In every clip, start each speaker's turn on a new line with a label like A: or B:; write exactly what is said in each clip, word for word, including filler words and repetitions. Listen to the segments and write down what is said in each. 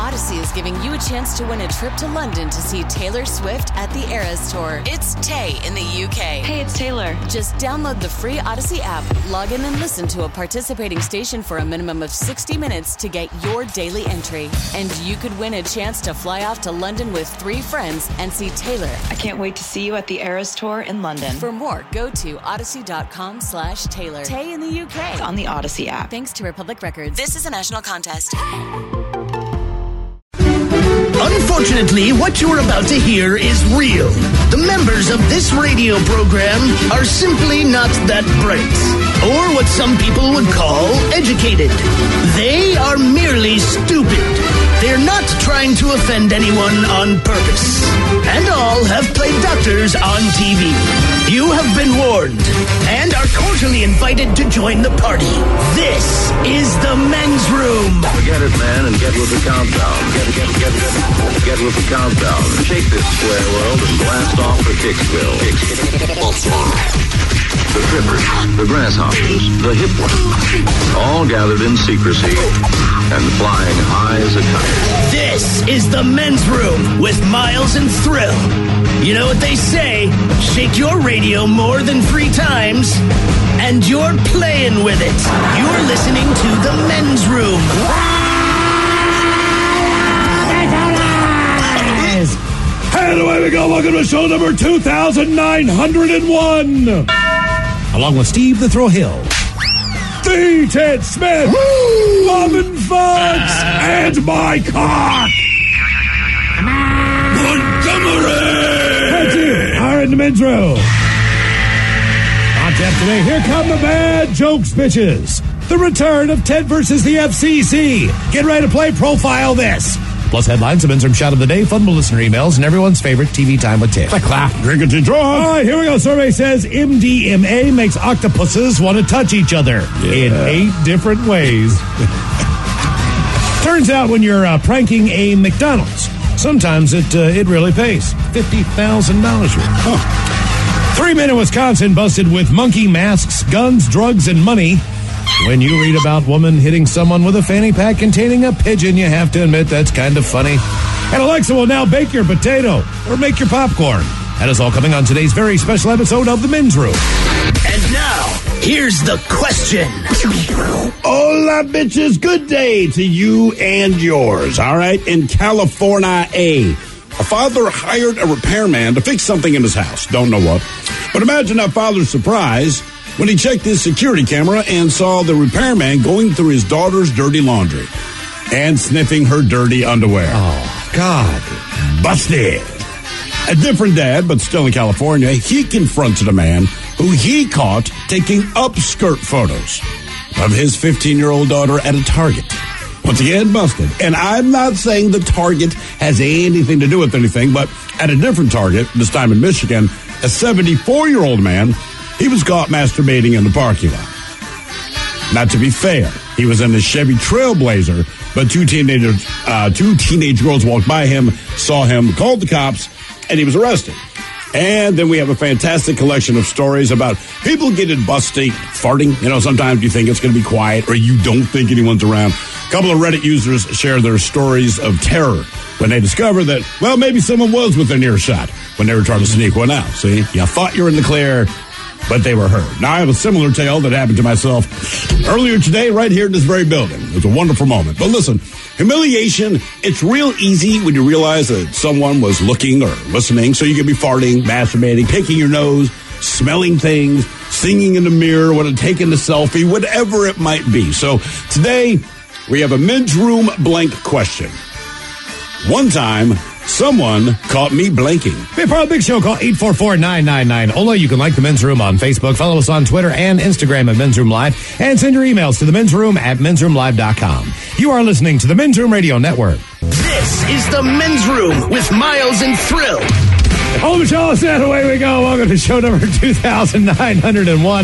A: Odyssey is giving you a chance to win a trip to London to see Taylor Swift at the Eras Tour. It's Tay in the U K.
B: Hey, it's Taylor.
A: Just download the free Odyssey app, log in and listen to a participating station for a minimum of sixty minutes to get your daily entry. And you could win a chance to fly off to London with three friends and see Taylor.
B: I can't wait to see you at the Eras Tour in London.
A: For more, go to odyssey.com slash Taylor. Tay in the U K.
B: It's on the Odyssey app.
A: Thanks to Republic Records. This is a national contest.
C: Unfortunately, what you're about to hear is real. The members of this radio program are simply not that bright, or what some people would call educated. They are merely stupid. They're not trying to offend anyone on purpose. And all have played doctors on T V. You have been warned and are cordially invited to join the party. This is the men's room.
D: Forget it, man, and get with the countdown. Get, get, get, get, get with the countdown. Shake this square world and blast off for Kicksville. The trippers, the grasshoppers, the hip ones, all gathered in secrecy and flying high as a kite.
C: This is the men's room with Miles and Thrill. You know what they say, shake your radio more than three times, and you're playing with it. You're listening to the men's room.
E: And away we go. Welcome to show number two thousand nine hundred one. Along with Steve the Thrill Hill, the Ted Smith, Robin Fox, and my cock, Montgomery. That's it. Are in the men's room. On tap today, here come the bad jokes, bitches. The return of Ted versus the F C C. Get ready to play Profile This. Plus headlines, a men's room shot of the day, fun listener emails, and everyone's favorite T V time with Ted. Clap, clap. Drink it to draw. All right, here we go. Survey says M D M A makes octopuses want to touch each other yeah. in eight different ways. Turns out when you're uh, pranking a McDonald's, sometimes it uh, it really pays. fifty thousand dollars worth. Huh. Three men in Wisconsin busted with monkey masks, guns, drugs, and money. When you read about woman hitting someone with a fanny pack containing a pigeon, you have to admit that's kind of funny. And Alexa will now bake your potato or make your popcorn. That is all coming on today's very special episode of The Men's Room.
C: And now, here's the question.
F: Hola, bitches. Good day to you and yours, all right? In California, a father hired a repairman to fix something in his house. Don't know what. But imagine that father's surprise when he checked his security camera and saw the repairman going through his daughter's dirty laundry and sniffing her dirty underwear.
E: Oh, God.
F: Busted. A different dad, but still in California, he confronted a man who he caught taking upskirt photos of his fifteen-year-old daughter at a Target. Once again, busted. And I'm not saying the Target has anything to do with anything, but at a different Target, this time in Michigan, a seventy-four-year-old man, he was caught masturbating in the parking lot. Now, to be fair, he was in a Chevy Trailblazer, but two teenagers, uh, two teenage girls walked by him, saw him, called the cops, and he was arrested. And then we have a fantastic collection of stories about people getting busted farting. You know, sometimes you think it's going to be quiet or you don't think anyone's around. A couple of Reddit users share their stories of terror when they discover that, well, maybe someone was within earshot when they were trying to sneak one out. See, you thought you were in the clear, but they were heard. Now, I have a similar tale that happened to myself earlier today right here in this very building. It was a wonderful moment. But listen, humiliation, it's real easy when you realize that someone was looking or listening. So you could be farting, masturbating, picking your nose, smelling things, singing in the mirror, what taking a selfie, whatever it might be. So today, we have a men's room blank question. One time, someone caught me blanking.
E: Be part of the big show. Call eight four four, nine nine nine, O L A. You can like The Men's Room on Facebook. Follow us on Twitter and Instagram at Men's Room Live. And send your emails to the men's room at men's room live dot com. You are listening to the Men's Room Radio Network.
C: This is the Men's Room with Miles and Thrill.
E: Oh, Michelle, away we go. Welcome to show number two thousand nine hundred one.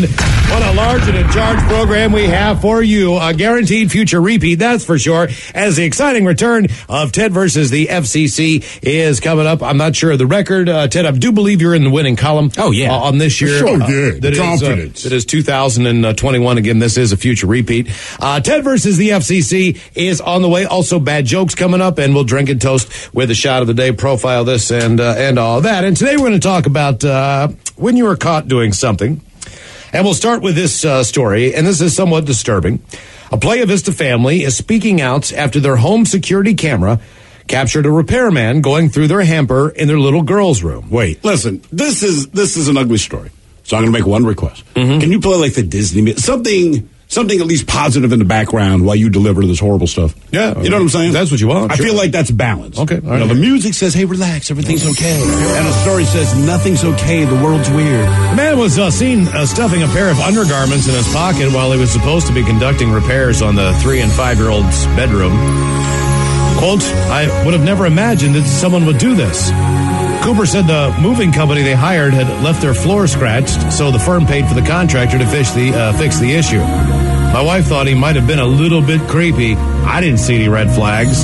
E: What a large and in charge program we have for you. A guaranteed future repeat, that's for sure. As the exciting return of Ted versus the F C C is coming up. I'm not sure of the record. Uh, Ted, I do believe you're in the winning column.
F: Oh, yeah.
E: Uh, on this year.
F: For sure,
E: uh,
F: yeah.
E: That
F: Confidence.
E: Is, uh, that is two thousand twenty-one. Again, this is a future repeat. Uh, Ted versus the F C C is on the way. Also, bad jokes coming up, and we'll drink and toast with a shot of the day, profile this, and, uh, and all that. And today we're going to talk about uh, when you were caught doing something. And we'll start with this uh, story, and this is somewhat disturbing. A Playa Vista family is speaking out after their home security camera captured a repairman going through their hamper in their little girl's room.
F: Wait, listen, this is this is an ugly story. So I'm going to make one request.
E: Mm-hmm.
F: Can you play like the Disney, something something at least positive in the background while you deliver this horrible stuff?
E: Yeah.
F: You know what I'm saying?
E: That's what you want.
F: I
E: Sure.
F: feel like that's balance.
E: Okay, all
F: You
E: right.
F: know, the music says, hey, relax, everything's okay. And the story says, nothing's okay, the world's weird.
E: The man was uh, seen uh, stuffing a pair of undergarments in his pocket while he was supposed to be conducting repairs on the three and five-year-old's bedroom. Quote, I would have never imagined that someone would do this. Cooper said the moving company they hired had left their floor scratched, so the firm paid for the contractor to fix the, uh, fix the issue. My wife thought he might have been a little bit creepy. I didn't see any red flags.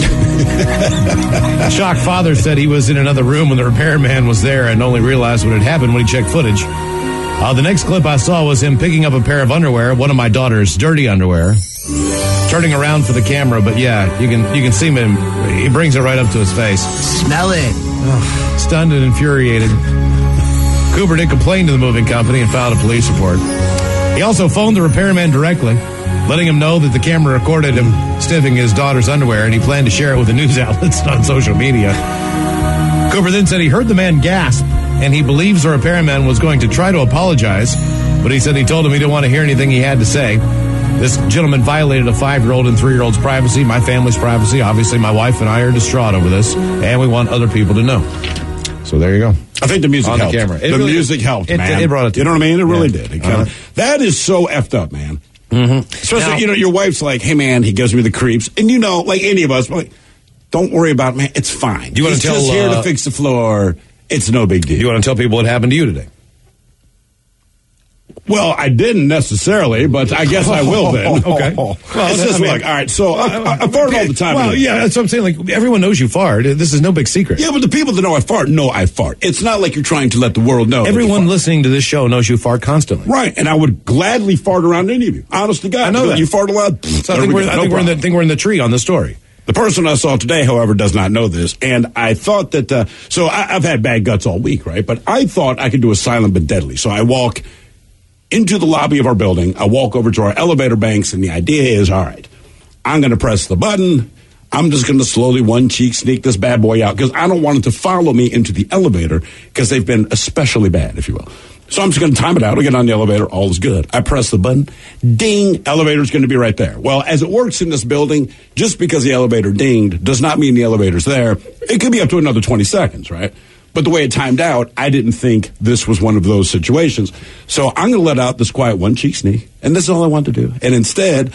E: Shocked father said he was in another room when the repairman was there and only realized what had happened when he checked footage. Uh, the next clip I saw was him picking up a pair of underwear, one of my daughter's dirty underwear, turning around for the camera. But yeah, you can you can see him. He brings it right up to his face.
G: Smell it.
E: Oh, stunned and infuriated. Cooper did complain to the moving company and filed a police report. He also phoned the repairman directly, letting him know that the camera recorded him sniffing his daughter's underwear, and he planned to share it with the news outlets on social media. Cooper then said he heard the man gasp, and he believes the repairman was going to try to apologize, but he said he told him he didn't want to hear anything he had to say. This gentleman violated a five-year-old and three-year-old's privacy, my family's privacy. Obviously, my wife and I are distraught over this, and we want other people to know. So there you go.
F: I think the music
E: On the
F: helped.
E: camera. It
F: the
E: really-
F: music helped,
E: it-
F: man.
E: it brought it to-
F: You know what I mean? It really
E: Yeah.
F: did. It kinda,
E: Uh-huh.
F: That is so effed up, man.
E: Mm-hmm.
F: Especially,
E: Now-
F: you know, your wife's like, hey, man, he gives me the creeps. And, you know, like any of us, like, don't worry about it, man. It's fine.
E: Do you wanna
F: He's
E: tell,
F: just here
E: uh,
F: to fix the floor. It's no big deal.
E: You want to tell people what happened to you today?
F: Well, I didn't necessarily, but I guess I will then.
E: Okay.
F: Well,
E: Well,
F: it's just
E: I mean-
F: like, all right, so I, I, I fart all the time.
E: Well, yeah, that's what I'm saying. Like, everyone knows you fart. This is no big secret.
F: Yeah, but the people that know I fart know I fart. It's not like you're trying to let the world know. that you
E: Everyone
F: fart.
E: listening to this show knows you fart constantly.
F: Right, and I would gladly fart around any of you. Honest to God.
E: I know that.
F: You fart a lot.
E: So I think, we're, I think, we're in the, think we're in the tree on the story.
F: The person I saw today, however, does not know this, and I thought that, uh, so I, I've had bad guts all week, right? But I thought I could do a silent but deadly. So I walk into the lobby of our building, I walk over to our elevator banks, and the idea is, all right, I'm going to press the button, I'm just going to slowly one cheek sneak this bad boy out, because I don't want it to follow me into the elevator, because they've been especially bad, if you will. So I'm just going to time it out. I get on the elevator. All is good. I press the button. Ding. Elevator's going to be right there. Well, as it works in this building, just because the elevator dinged does not mean the elevator's there. It could be up to another twenty seconds, right? But the way it timed out, I didn't think this was one of those situations. So I'm going to let out this quiet one cheek sneak. And this is all I want to do. And instead,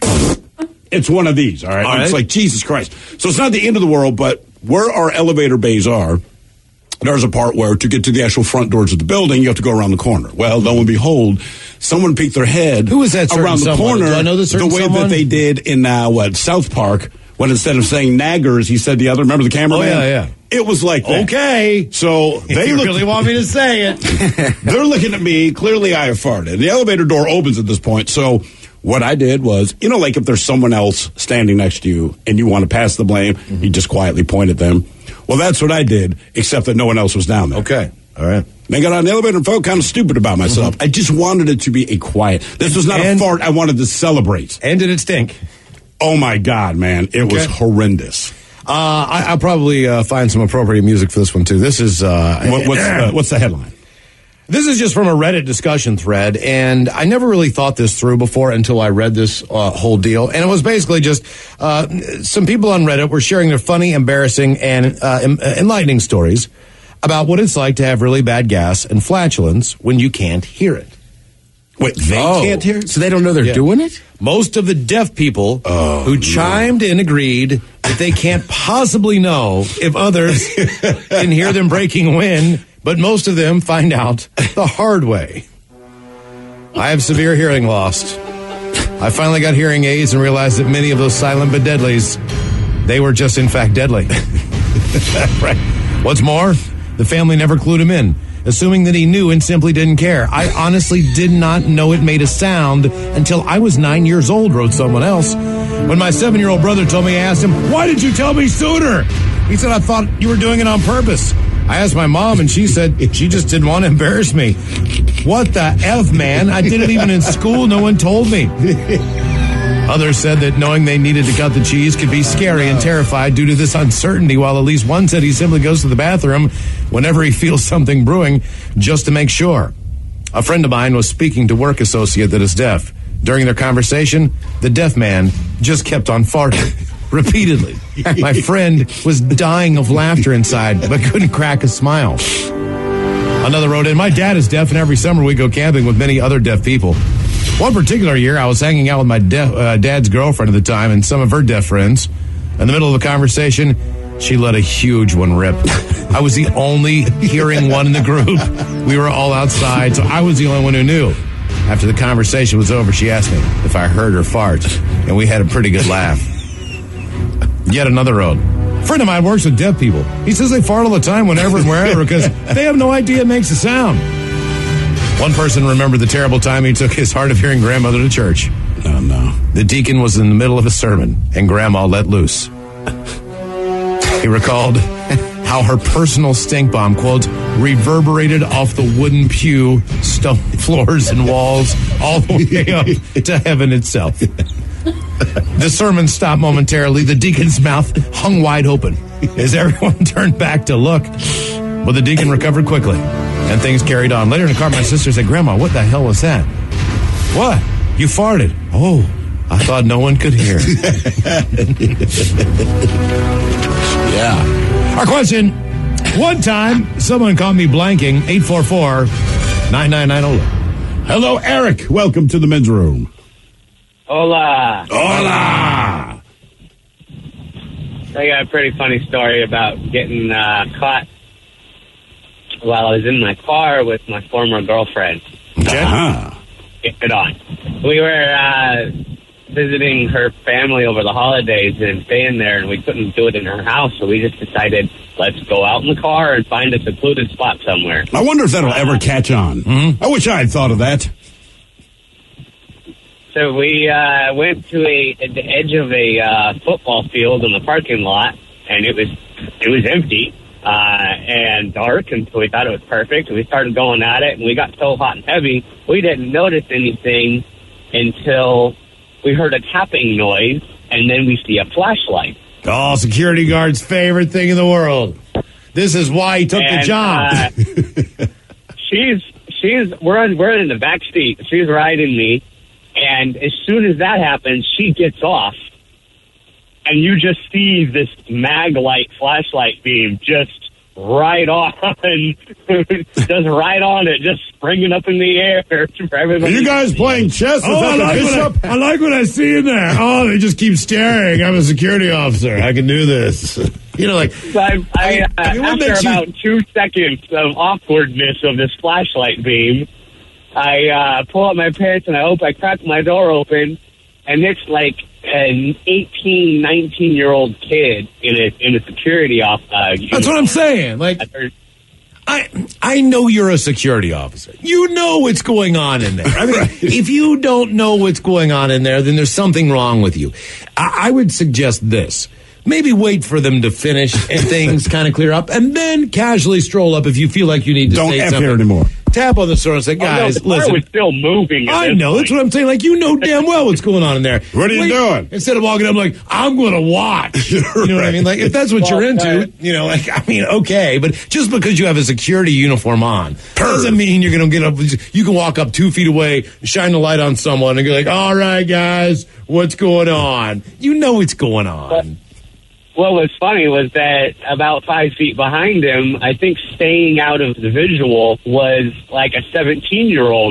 F: it's one of these, all right?
E: All right.
F: It's like, Jesus Christ. So it's not the end of the world, but where our elevator bays are, there's a part where to get to the actual front doors of the building, you have to go around the corner. Well, lo and behold, someone peeked their head
E: Who is that certain
F: around the
E: someone?
F: corner
E: Do I know this
F: the
E: certain
F: way
E: someone?
F: that they did in, uh, what, South Park, when instead of saying naggers, he said the other. Remember the cameraman?
E: Oh, yeah, yeah.
F: It was like that.
E: Okay.
F: So they
E: If you
F: looked,
E: really want me to say it.
F: they're looking at me. Clearly, I have farted. The elevator door opens at this point. So what I did was, you know, like if there's someone else standing next to you and you want to pass the blame, mm-hmm. you just quietly point at them. Well, that's what I did, except that no one else was down there.
E: Okay. All right.
F: I got on the elevator and felt kind of stupid about myself. Mm-hmm. I just wanted it to be a quiet. This was not
E: And-
F: a fart. I wanted to celebrate.
E: And did it stink?
F: Oh, my God, man. It was
E: Okay.
F: horrendous.
E: Uh, I, I'll probably uh, find some appropriate music for this one, too. This is... Uh,
F: What, what's, uh, what's the headline?
E: This is just from a Reddit discussion thread, and I never really thought this through before until I read this uh, whole deal. And it was basically just uh, some people on Reddit were sharing their funny, embarrassing, and uh, em- enlightening stories about what it's like to have really bad gas and flatulence when you can't hear it.
F: Wait, they
E: Oh.
F: can't hear it?
G: So they don't know they're
E: Yeah.
G: doing it?
E: Most of the deaf people
F: Oh,
E: who chimed in agreed that they can't possibly know if others can hear them breaking wind, but most of them find out the hard way.
G: I have severe hearing loss. I finally got hearing aids and realized that many of those silent but deadlies, they were just in fact deadly. Right. What's more, the family never clued him in, assuming that he knew and simply didn't care. I honestly did not know it made a sound until I was nine years old, wrote someone else. When my seven-year-old brother told me, I asked him, why did you tell me sooner? He said, I thought you were doing it on purpose. I asked my mom, and she said she just didn't want to embarrass me. What the F, man? I did it even in school. No one told me. Others said that knowing they needed to cut the cheese could be scary and terrified due to this uncertainty, while at least one said he simply goes to the bathroom whenever he feels something brewing just to make sure. A friend of mine was speaking to a work associate that is deaf. During their conversation, the deaf man just kept on farting repeatedly. My friend was dying of laughter inside, but couldn't crack a smile. Another wrote in, my dad is deaf, and every summer we go camping with many other deaf people. One particular year, I was hanging out with my deaf, uh, dad's girlfriend at the time and some of her deaf friends. In the middle of a conversation, she let a huge one rip. I was the only hearing one in the group. We were all outside, so I was the only one who knew. After the conversation was over, she asked me if I heard her fart, and we had a pretty good laugh. Yet another road. A friend of mine works with deaf people. He says they fart all the time whenever and wherever because they have no idea it makes a sound. One person remembered the terrible time he took his hard-of-hearing grandmother to church.
F: Oh, no.
G: The deacon was in the middle of a sermon, and Grandma let loose. He recalled how her personal stink bomb, quote, reverberated off the wooden pew, stone floors, and walls all the way up to heaven itself. The sermon stopped momentarily. The deacon's mouth hung wide open as everyone turned back to look. But the deacon recovered quickly, and things carried on. Later in the car, my sister said, Grandma, what the hell was that? What? You farted. Oh, I thought no one could hear.
F: Yeah.
G: Our question, one time, someone called me blanking, eight four four, nine nine nine zero.
F: Hello, Eric. Welcome to the men's room.
H: Hola.
F: Hola.
H: I got a pretty funny story about getting uh, caught while I was in my car with my former girlfriend.
F: Okay. Uh-huh.
H: Get it on. We were uh, visiting her family over the holidays and staying there, and we couldn't do it in her house, so we just decided, let's go out in the car and find a secluded spot somewhere.
F: I wonder if that'll uh, ever catch on. Mm-hmm. I wish I had thought of that.
H: So we uh, went to a at the edge of a uh, football field in the parking lot, and it was it was empty uh, and dark, and so we thought it was perfect. We started going at it, and we got so hot and heavy, we didn't notice anything until we heard a tapping noise, and then we see a flashlight.
G: Oh, security guard's favorite thing in the world. This is why he took
H: and,
G: the job.
H: uh, she's she's we're in, we're in the back seat. She's riding me. And as soon as that happens, she gets off, and you just see this mag light flashlight beam just right on, just right on it, just springing up in the air for everybody.
F: Are you guys playing chess?
G: Oh, I like, what I, I like what I see in there. Oh, they just keep staring. I'm a security officer. I can do this. You know, like
H: so I, I, uh, I mean, after about you... two seconds of awkwardness of this flashlight beam, I uh, pull up my pants and I hope I crack my door open, and it's like an eighteen, nineteen-year-old kid in a in a security office. Uh,
G: That's what I'm saying. Like, I I know you're a security officer. You know what's going on in there. I mean, right. If you don't know what's going on in there, then there's something wrong with you. I, I would suggest this. Maybe wait for them to finish and things kind of clear up, and then casually stroll up if you feel like you need to
F: don't
G: say
F: F
G: something.
F: Here anymore.
G: Tap on the store and say, guys,
H: oh, no, the
G: listen.
H: car was still moving.
G: I know.
H: Point.
G: That's what I'm saying. Like, you know damn well what's going on in there.
F: What are you
G: Wait,
F: doing?
G: Instead of walking up like, I'm going to watch. You know what I mean? Like, if that's what well, you're into, uh, you know, like, I mean, okay. But just because you have a security uniform on doesn't mean you're going to get up. You can walk up two feet away, shine the light on someone, and go like, all right, guys, what's going on? You know what's going on.
H: But- What was funny was that about five feet behind him, I think staying out of the visual was like a seventeen-year-old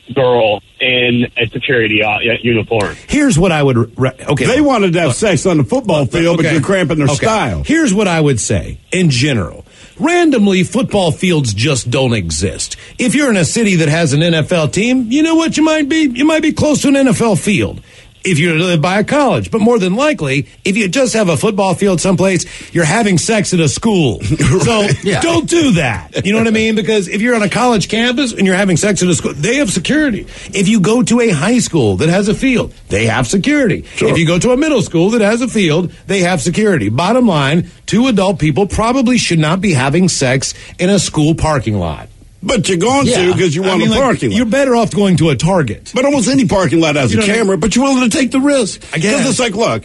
H: girl in a security uh, uniform.
G: Here's what I would... Re- okay.
F: They wanted to have sex on the football field,
G: okay.
F: but you're cramping their
G: okay.
F: style.
G: Here's what I would say, in general. Randomly, football fields just don't exist. If you're in a city that has an N F L team, you know what you might be? You might be close to an N F L field. If you live by a college. But more than likely, if you just have a football field someplace, you're having sex at a school. So yeah. don't do that. You know what I mean? Because if you're on a college campus and you're having sex at a school, they have security. If you go to a high school that has a field, they have security. Sure. If you go to a middle school that has a field, they have security. Bottom line, two adult people probably should not be having sex in a school parking lot.
F: But you're going yeah. to because you want I mean, a parking
G: like,
F: lot.
G: You're better off going to a Target.
F: But almost any parking lot has
G: you
F: a camera, I mean? But you're willing to take the risk.
G: I guess.
F: Because it's like, look,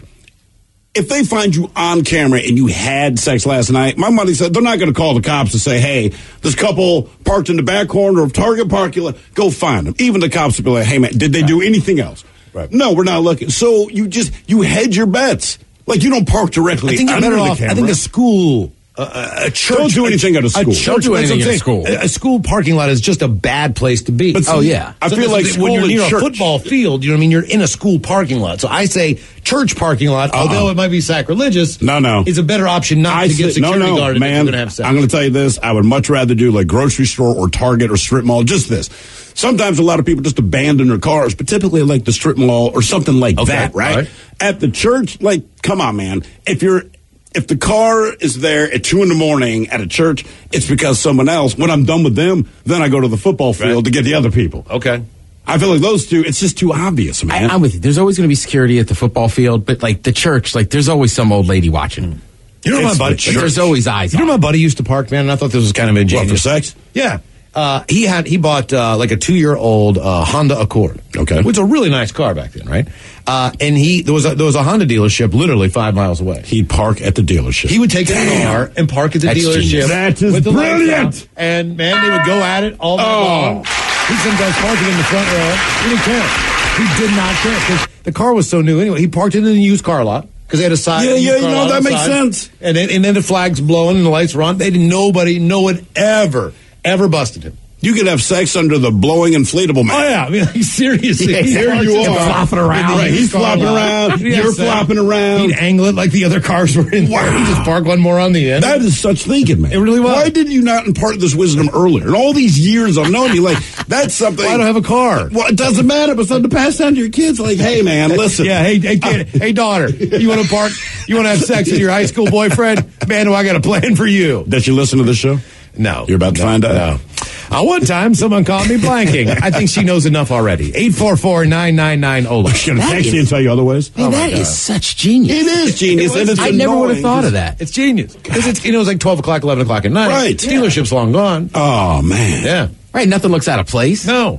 F: if they find you on camera and you had sex last night, my money said they're not going to call the cops and say, hey, this couple parked in the back corner of Target parking lot, go find them. Even the cops would be like, hey, man, did they right. do anything else? Right. No, we're not looking. So you just, you hedge your bets. Like, you don't park directly
G: I think you're
F: under
G: better
F: the
G: off,
F: camera.
G: I think a school... Uh, a church.
F: Don't do anything at a school.
G: A church,
F: don't
G: do anything at a
F: school.
G: A, a school parking lot is just a bad place to be.
F: But see,
G: oh yeah,
F: I
G: so
F: feel like
G: when you're near
F: church.
G: a football field, you know what I mean. You're in a school parking lot. So I say church parking lot, uh-uh. although it might be sacrilegious.
F: No, no,
G: is a better option not
F: I
G: to get
F: say,
G: security
F: no, no,
G: guarded.
F: Man,
G: if you're gonna have sex.
F: I'm going to tell you this: I would much rather do like grocery store or Target or strip mall. Just this. Sometimes a lot of people just abandon their cars, but typically like the strip mall or something like
G: okay.
F: that, right?
G: right?
F: At the church, like, come on, man. If you're If the car is there at two in the morning at a church, it's because someone else. When I'm done with them, then I go to the football field right. to get the other people.
G: Okay.
F: I feel like those two, it's just too obvious, man.
I: I, I'm with you. There's always going to be security at the football field, but like the church, like there's always some old lady watching.
G: You know
F: it's
G: my buddy?
I: Like, there's always eyes.
G: You know
I: on.
G: my buddy used to park, man, and I thought this was kind of ingenious.
F: What, for sex?
G: Yeah. Uh, he had he bought uh, like a two year old uh, Honda Accord.
F: Okay,
G: which was a really nice car back then, right? Uh, and he there was a, there was a Honda dealership literally five miles away.
F: He'd park at the dealership.
G: He would take the car and park at the
F: That's
G: dealership.
F: Genius. That is
G: with the
F: brilliant.
G: And man, they would go at it all night
F: oh.
G: long. He sometimes parking in the front row. He didn't care. He did not care because the car was so new. Anyway, he parked it in the used car lot. Because they had a side.
F: Yeah, yeah, you know, that makes
G: side.
F: sense.
G: And then, and then the flag's blowing and the lights were on. They didn't, nobody, no one ever, ever busted him.
F: You could have sex under the blowing inflatable man.
G: Oh, yeah. I mean, like, seriously.
F: Yeah, here you are.
I: Flopping around.
F: Right, he's flopping around. You're
G: so
F: flopping around.
G: He'd angle it like the other cars were in there. He'd just park one more on the end.
F: That is such thinking, man.
G: It really was.
F: Why did you not impart this wisdom earlier? In all these years I've known you, like, that's something.
G: Well, I don't have a car.
F: Well, it doesn't matter, but something to pass down to your kids. Like, hey, man, listen.
G: Yeah, hey, hey, kid, hey, daughter, you want to park? You want to have sex with your high school boyfriend? Man, do I got a plan for you.
F: Did you listen to the show?
G: No.
F: You're about to
G: no,
F: find out?
G: No. Uh, one time, someone called me blanking. I think she knows enough already. eight four four, nine nine nine, O L A.
F: She's going to text you and tell you otherwise?
I: Man,
F: Oh,
I: that is such genius.
F: It is genius.
G: It
F: and it's
I: I never would have
F: annoying.
I: thought of that.
G: It's genius. Because it's, you know, it's like twelve o'clock, eleven o'clock at night.
F: Right.
G: The dealership's long gone.
F: Oh, man.
G: Yeah.
I: Right, nothing looks out of place.
G: No.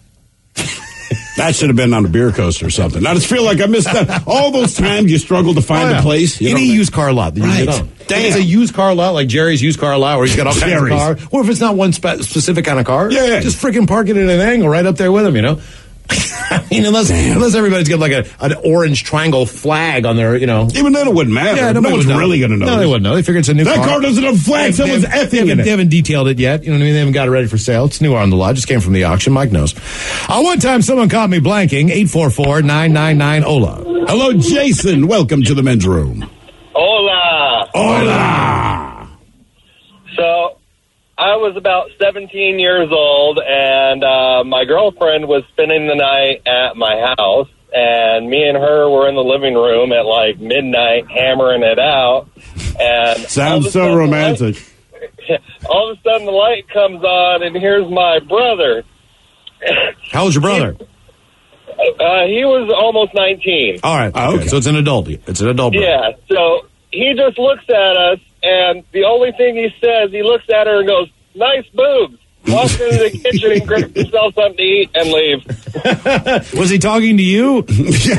F: That should have been on a beer coaster or something. I just feel like I missed that. All those times you struggled to find
G: Oh, yeah.
F: a place. You
G: Any
F: know,
G: used car lot that you
F: Right.
G: get on.
F: Damn.
G: If it's a used car lot, like Jerry's used car lot, where he's got all kinds of
F: Jerry's.
G: cars. Or if it's not one spe- specific kind of car,
F: Yeah, yeah.
G: just freaking park it at an angle right up there with him, you know? I mean, unless
F: Damn.
G: unless everybody's got like a an orange triangle flag on their, you know.
F: Even then, it wouldn't matter.
G: Yeah,
F: no
G: nobody
F: one's
G: would know.
F: really going to know.
G: No, they wouldn't know. They figure it's a new
F: That
G: car.
F: car doesn't have a flag.
G: They-
F: Someone's
G: they haven't-
F: effing
G: they
F: in
G: haven't,
F: it.
G: they haven't detailed it yet. You know what I mean? They haven't got it ready for sale. It's new on the lot. Just came from the auction. Mike knows. Uh, one time someone caught me blanking. eight four four, nine nine nine, O L A.
F: Hello, Jason. Welcome to the men's room.
J: Hola.
F: Hola.
J: So, I was about seventeen years old, and uh, my girlfriend was spending the night at my house, and me and her were in the living room at like midnight hammering it out. And
F: Sounds so romantic.
J: Light, all of a sudden, the light comes on, and here's my brother.
G: How old's your brother?
J: Uh, he was almost nineteen.
G: All right. Okay.
F: Okay.
G: So it's an adult. It's an adult brother.
J: Yeah, so he just looks at us, and the only thing he says, he looks at her and goes, "Nice boobs." Walks into the kitchen and grabs himself something to eat and leaves.
G: Was he talking to you?
J: No,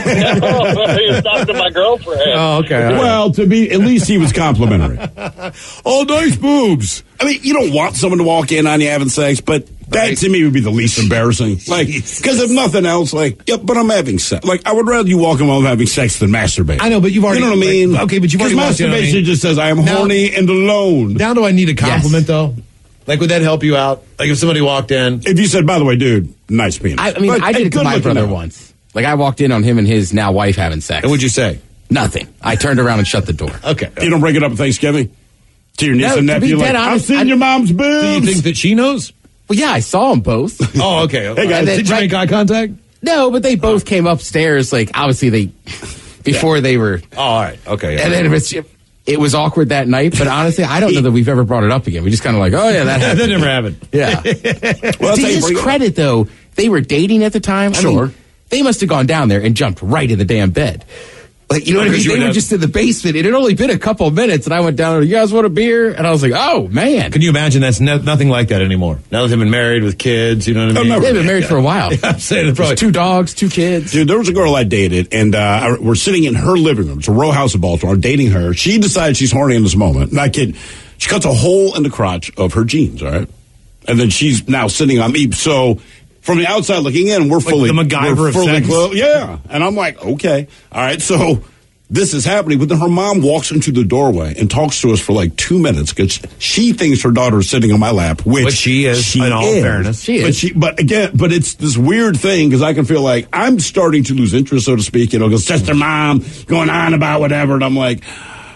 J: he was talking to my girlfriend.
G: Oh, okay. All right.
F: Well, to be, at least he was complimentary.
G: Oh, nice boobs.
F: I mean, you don't want someone to walk in on you having sex, but that
G: Right.
F: to me would be the least embarrassing. Like, because if nothing else, like, yep, but I'm having sex. Like, I would rather you walk in while I'm having sex than masturbate.
G: I know, but you've already.
F: You know what I mean?
G: Like, okay, but you've already
F: Because
G: walked in,
F: masturbation
G: I mean,
F: just says I am
G: Now-
F: horny and alone.
G: Now, do I need a compliment though? Like, would that help you out? Like, if somebody walked in,
F: If you said, by the way, dude, nice penis.
I: I, I mean,
F: But
I: I
F: a
I: did it to my
F: good-looking
I: brother
F: out.
I: once. Like, I walked in on him and his now wife having sex.
G: And what'd you say?
I: Nothing. I turned around and shut the door.
G: Okay.
F: You don't bring it up at Thanksgiving? To your niece
I: No,
F: and
I: to be
F: nephew? Like,
I: dead
F: I've
I: honest,
F: seen
I: I-
F: your mom's boobs.
G: Do you think that she knows?
I: Well, yeah, I saw them both.
G: Oh, okay.
F: Hey, guys,
I: And then
G: Did you
I: right-
G: make eye contact?
I: No, but they both came upstairs, like, obviously they, before they were,
G: Oh, all right. Okay. Yeah.
I: and then it was, it was awkward that night, but honestly, I don't know that we've ever brought it up again. We just kind of like, oh, yeah, that happened.
G: that never happened.
I: Yeah.
F: Well,
I: To
F: that's how you
I: his
F: bring it up.
I: credit, though, they were dating at the time. I
F: Sure.
I: mean, they must have gone down there and jumped right in the damn bed. Like, you know what I mean?
G: Because you
I: They
G: would
I: were
G: have-
I: just in the basement. It had only been a couple of minutes, and I went down, you guys want a beer? And I was like, oh, man.
G: Can you imagine that's no, nothing like that anymore? Now that they've been married with kids, you know what I
F: Oh,
G: mean?
F: no.
I: They've been married for a while.
G: I'm saying it's probably
I: There's two dogs, two kids.
F: Dude, there was a girl I dated, and uh, I- we're sitting in her living room. It's a row house in Baltimore. I'm dating her. She decides she's horny in this moment. Not kidding. She cuts a hole in the crotch of her jeans, all right? And then she's now sitting on me. So from the outside looking in, we're fully,
G: the MacGyver
F: we're
G: of
F: fully
G: sex?
F: clothed. Yeah. And I'm like, okay. All right. So this is happening. But then her mom walks into the doorway and talks to us for like two minutes because she thinks her daughter is sitting on my lap, which
G: But she is, in all fairness.
I: She
F: But
I: is.
F: she, but again, but it's this weird thing because I can feel like I'm starting to lose interest, so to speak. You know, because just her mom going on about whatever, and I'm like,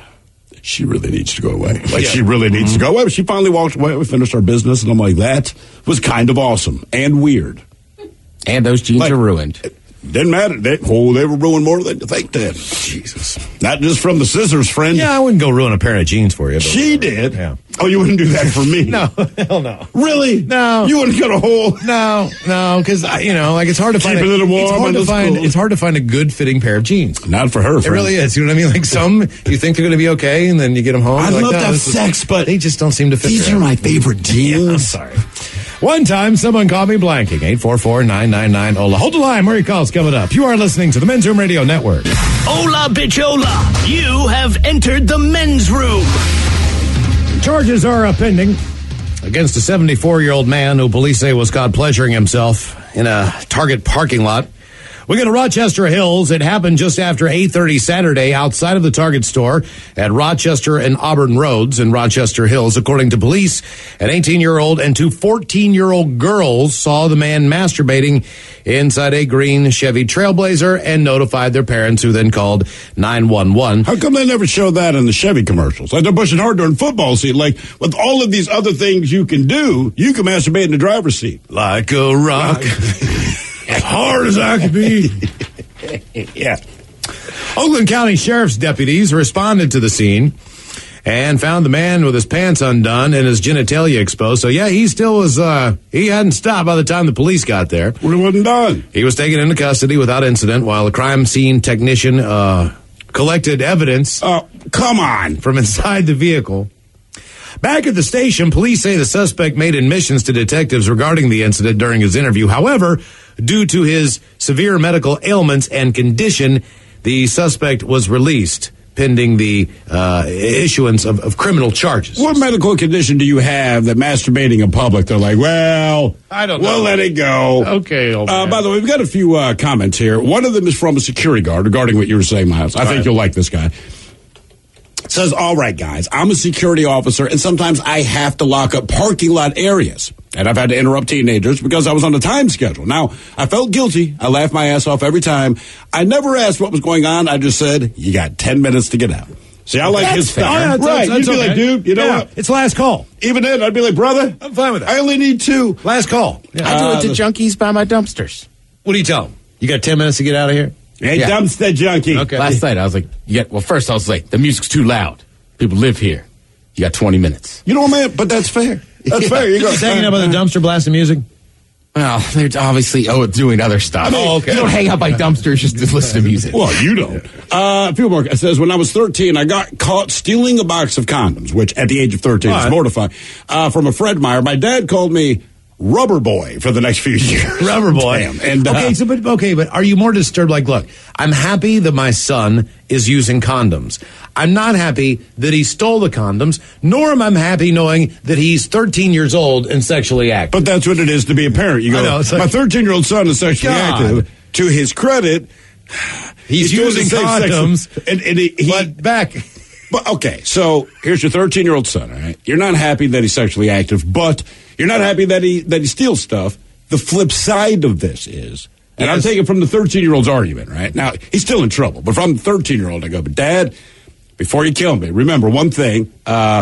F: she really needs to go away. Like she really needs to go away. But she finally walked away. We finished our business, and I'm like, that was kind of awesome and weird.
I: And those jeans
F: Like-
I: are ruined.
F: Didn't matter. They, oh, they were ruined more than you think. Did Jesus? Not just from the scissors, friend.
G: Yeah, I wouldn't go ruin a pair of jeans for you. But
F: She did.
G: Yeah.
F: Oh, you wouldn't do that for me?
G: No, hell no.
F: Really?
G: No.
F: You wouldn't cut a hole?
G: No, no, because you know, like it's hard to
F: Keep
G: find.
F: it a little warm
G: it's hard
F: on
G: to
F: the
G: find.
F: school.
G: It's hard to find a good fitting pair of jeans.
F: Not for her.
G: It
F: friend.
G: really is. You know what I mean? Like some, you think they're going to be okay, and then you get them home.
F: I
G: you're like,
F: love
G: no,
F: to have
G: this is-
F: sex, but
G: they just don't seem to fit.
F: these
G: there.
F: are my favorite jeans.
G: Yeah, I'm sorry. One time, someone called me blanking. eight four four, nine nine nine, O L A. Hold the line. More calls coming up. You are listening to the Men's Room Radio Network.
C: Hola, bichola. You have entered the men's room.
G: Charges are uh, pending against a seventy-four-year-old man who police say was caught pleasuring himself in a Target parking lot. We go to Rochester Hills. It happened just after eight thirty Saturday outside of the Target store at Rochester and Auburn Roads in Rochester Hills. According to police, an eighteen-year-old and two fourteen-year-old girls saw the man masturbating inside a green Chevy Trailblazer and notified their parents, who then called nine one one.
F: How come they never show that in the Chevy commercials? Like they're pushing hard during football season. Like with all of these other things you can do, you can masturbate in the driver's seat.
G: Like a rock. As hard as I can be.
F: Yeah.
G: Oakland County Sheriff's deputies responded to the scene and found the man with his pants undone and his genitalia exposed. So, yeah, he still was, uh, he hadn't stopped by the time the police got there.
F: Well, it wasn't done.
G: He was taken into custody without incident while a crime scene technician uh, collected evidence
F: Oh, come on.
G: from inside the vehicle. Back at the station, police say the suspect made admissions to detectives regarding the incident during his interview. However, due to his severe medical ailments and condition, the suspect was released pending the uh, issuance of, of criminal charges.
F: What medical condition do you have that masturbating in public, they're like, well,
G: I don't
F: we'll
G: know.
F: let it go.
G: Okay, old
F: Uh,
G: man.
F: by the way, we've got a few uh, comments here. One of them is from a security guard regarding what you were saying, Miles. I think
G: right.
F: you'll like this guy. It says, all right, guys, I'm a security officer, and sometimes I have to lock up parking lot areas. And I've had to interrupt teenagers because I was on a time schedule. Now, I felt guilty. I laughed my ass off every time. I never asked what was going on. I just said, you got ten minutes to get out. See, I like
I: That's
F: his
I: fair.
F: style.
I: Oh, yeah,
G: that's-
F: right.
G: that's
F: You'd be
G: okay.
F: like, dude, you know
G: Yeah,
F: what?
G: It's last call.
F: Even then, I'd be like, brother,
G: I'm fine with that.
F: I only need two.
G: Last call. Yeah.
I: I do
F: Uh,
I: it to
F: the-
I: junkies by my dumpsters.
G: What do you tell him? You got ten minutes to get out of here?
F: Hey,
I: Yeah.
F: dumpster junkie.
G: Okay.
I: Last night, I was like, yeah, well, first I was like, the music's too loud. People live here. You got twenty minutes.
F: You know what, man? But that's fair. That's fair. You go.
G: Just hanging up on the dumpster blasting music?
I: Well, they're obviously, oh, doing other stuff.
F: Oh, okay.
I: You don't hang out by dumpsters just to listen to music.
F: Well, you don't. Uh, a few more. It says, when I was thirteen, I got caught stealing a box of condoms, which at the age of thirteen
G: All
F: is
G: right.
F: mortifying, uh, from a Fred Meyer. My dad called me Rubber Boy for the next few years.
G: Rubber boy.
F: Damn. And, uh,
G: okay, so but okay, but are you more disturbed? Like, look, I'm happy that my son is using condoms. I'm not happy that he stole the condoms, nor am I happy knowing that he's thirteen years old and sexually active.
F: but that's what it is to be a parent. You go,
G: I know, it's like-
F: my thirteen-year-old son is sexually
G: God.
F: active. To his credit,
G: He's
F: doing
G: using
F: the same sex-
G: condoms,
F: and, and he, he
G: but back.
F: But okay, so here's your thirteen-year-old son. All right, you're not happy that he's sexually active, but you're not happy that he that he steals stuff. the flip side of this is, and yes. I'm taking from the thirteen-year-old's argument, right? Now, he's still in trouble, but from the thirteen-year-old, I go, but Dad, before you kill me, remember one thing, uh,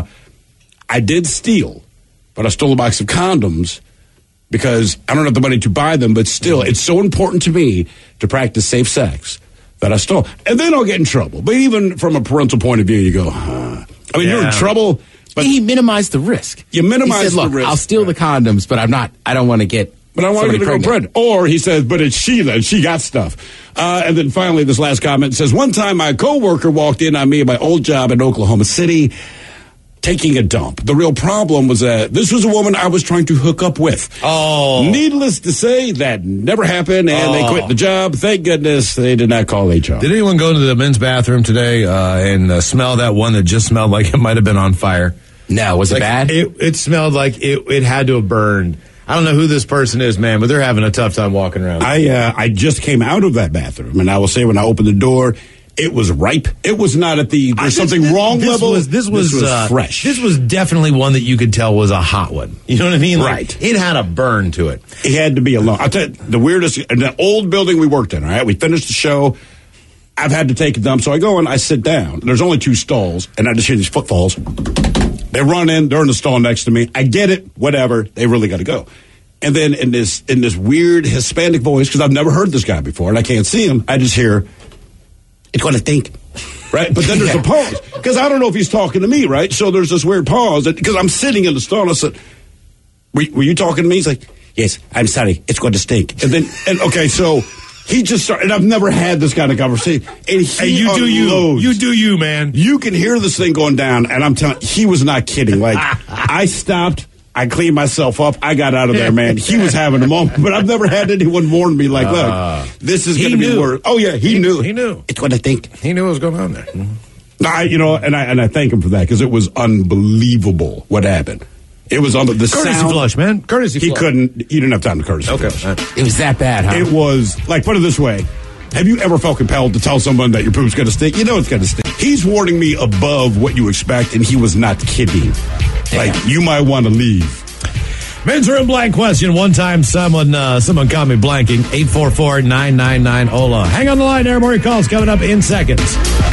F: I did steal, but I stole a box of condoms because I don't have the money to buy them, but still, it's so important to me to practice safe sex that I stole. And then I'll get in trouble. But even from a parental point of view, you go, huh. I mean, yeah. you're in trouble.
I: But he minimized the risk.
F: You minimize
I: he said, Look,
F: the risk.
I: I'll steal right. the condoms, but I'm not, I don't want to get
F: But I want to go pregnant. Or he says, but it's Sheila, and she got stuff. Uh, and then finally, this last comment says, one time my coworker walked in on me at my old job in Oklahoma City, taking a dump. The real problem was that this was a woman I was trying to hook up with.
G: Oh.
F: Needless to say, that never happened, and oh. they quit the job. Thank goodness they did not call H R.
G: Did anyone go into the men's bathroom today uh, and uh, smell that one that just smelled like it might have been on fire?
I: No, was
G: like,
I: it bad?
G: It, it smelled like it, it had to have burned. I don't know who this person is, man, but they're having a tough time walking around.
F: I uh, I just came out of that bathroom, and I will say when I opened the door, it was ripe. It was not at the there's something
G: this,
F: wrong
G: this
F: level.
G: Was, this was,
F: this was
G: uh,
F: fresh.
G: This was definitely one that you could tell was a hot one. You know what I mean? Like,
F: right.
G: It had a burn to it.
F: It had to be alone. I'll tell you, the weirdest, in the old building we worked in, all right? We finished the show. I've had to take a dump, so I go and I sit down. There's only two stalls, and I just hear these footfalls. They run in. They're in the stall next to me. I get it. Whatever. They really got to go. And then in this in this weird Hispanic voice, because I've never heard this guy before, and I can't see him, I just hear, it's going to stink. Right? But then there's yeah. a pause. Because I don't know if he's talking to me, right? So there's this weird pause. Because I'm sitting in the stall, and I said, were, were you talking to me? He's like, yes, I'm sorry. It's going to stink. And then, and okay, so he just started, and I've never had this kind of conversation. And he
G: hey, you
F: unloads.
G: do you. You do you, man.
F: You can hear this thing going down, and I'm telling he was not kidding. Like, I stopped. I cleaned myself up. I got out of there, man. He was having a moment, but I've never had anyone warn me like, look, uh, this is going to be worse. Oh, yeah, he, he knew.
G: He knew.
F: It's what I think.
G: He knew what was going on there. Mm-hmm.
F: I, you know, and I and I thank him for that because it was unbelievable what happened. It was on the, the
G: courtesy
F: sound.
G: flush, man. Courtesy
F: he
G: flush.
F: couldn't, he didn't have time to courtesy
G: okay.
F: flush.
I: It was that bad, huh?
F: It was, like, put it this way. Have you ever felt compelled to tell someone that your poop's going to stink? You know it's going to stink. He's warning me above what you expect, and he was not kidding. Like, yeah. you might want to leave.
G: Men's Room blank question. One time someone uh, someone caught me blanking. eight four four, nine nine nine, O L A. Hang on the line there. More your calls coming up in seconds.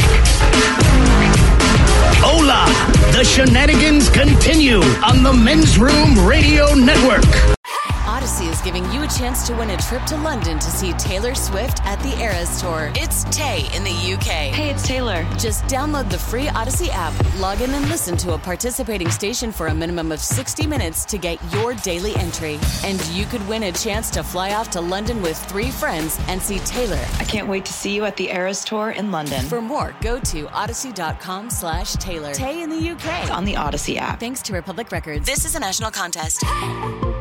C: Hola! The shenanigans continue on the Men's Room Radio Network.
A: Odyssey is giving you a chance to win a trip to London to see Taylor Swift at the Eras Tour. It's Tay in the U K.
B: Hey, it's Taylor.
A: Just download the free Odyssey app, log in and listen to a participating station for a minimum of sixty minutes to get your daily entry. And you could win a chance to fly off to London with three friends and see Taylor.
B: I can't wait to see you at the Eras Tour in London.
A: For more, go to odyssey.com slash Taylor. Tay in the U K.
B: It's on the Odyssey app.
A: Thanks to Republic Records. This is a national contest.